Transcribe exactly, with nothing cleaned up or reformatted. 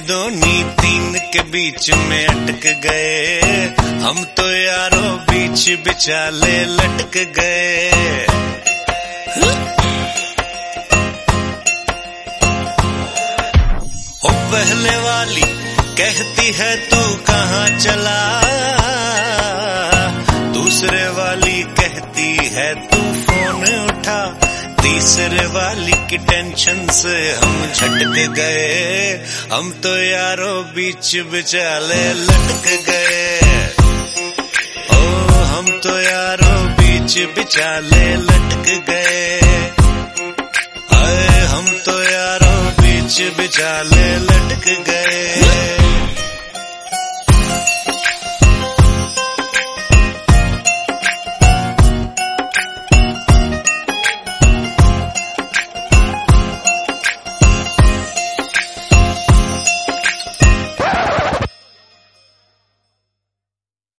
दोनी तीन के बीच में अटक गए, हम तो यारों बीच बिचाले लटक गए। ओ पहले वाली कहती है तू कहाँ चला, दूसरे वाली कहती है तू फोन उठा, तीसरे वाली की टेंशन से हम झटक गए, हम तो यारों बीच बिचाले लटक गए। ओ हम तो यारों बीच बिचाले लटक गए, अरे हम तो यारों बीच बिचाले